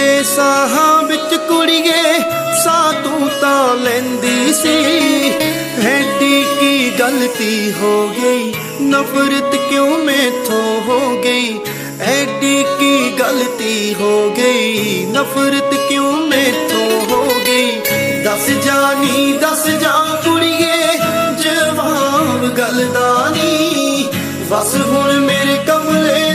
मेरे साहां बिच कुड़िए सा तू तां लैंदी सी। ऐडी की गलती हो गई, नफरत क्यों मैथों हो गई। ऐडी की गलती हो गई, नफरत क्यों मैथों हो गई। दस जानी दस जा कुड़िए जवाब गल दा नी, बस हुण मेरे कमरे